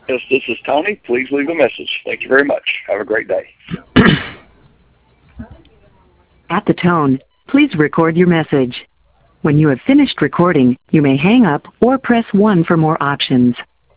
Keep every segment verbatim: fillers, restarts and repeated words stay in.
Yes, this is Tony. Please leave a message. Thank you very much. Have a great day. At the tone, please record your message. When you have finished recording, you may hang up or press one for more options.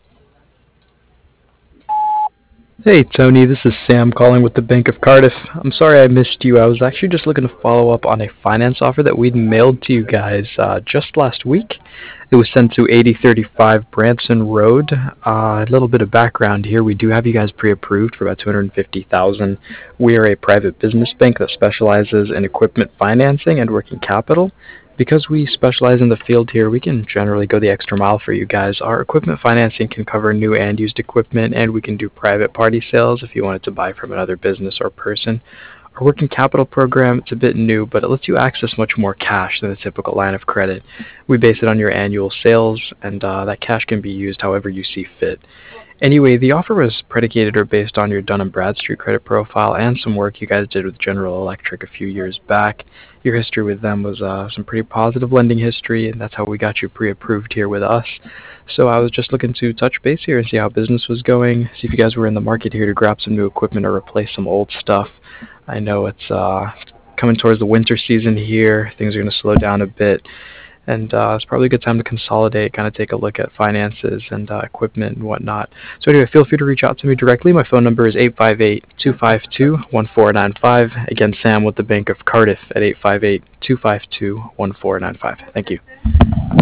Hey Tony, this is Sam calling with the Bank of Cardiff. I'm sorry I missed you. I was actually just looking to follow up on a finance offer that we'd mailed to you guys uh, just last week. It was sent to eighty thirty-five Branson Road. Uh, a little bit of background here. We do have you guys pre-approved for about two hundred fifty thousand dollars. We are a private business bank that specializes in equipment financing and working capital. Because we specialize in the field here, we can generally go the extra mile for you guys. Our equipment financing can cover new and used equipment, and we can do private party sales if you wanted to buy from another business or person. Our working capital program, it's a bit new, but it lets you access much more cash than a typical line of credit. We base it on your annual sales, and uh, that cash can be used however you see fit. Anyway, the offer was predicated or based on your Dun and Bradstreet credit profile and some work you guys did with General Electric a few years back. Your history with them was uh, some pretty positive lending history, and that's how we got you pre-approved here with us. So I was just looking to touch base here and see how business was going, see if you guys were in the market here to grab some new equipment or replace some old stuff. I know it's uh, coming towards the winter season here. Things are going to slow down a bit. And uh, it's probably a good time to consolidate, kind of take a look at finances and uh, equipment and whatnot. So anyway, feel free to reach out to me directly. My phone number is eight five eight, two five two, one four nine five. Again, Sam with the Bank of Cardiff at eight five eight, two five two, one four nine five. Thank you.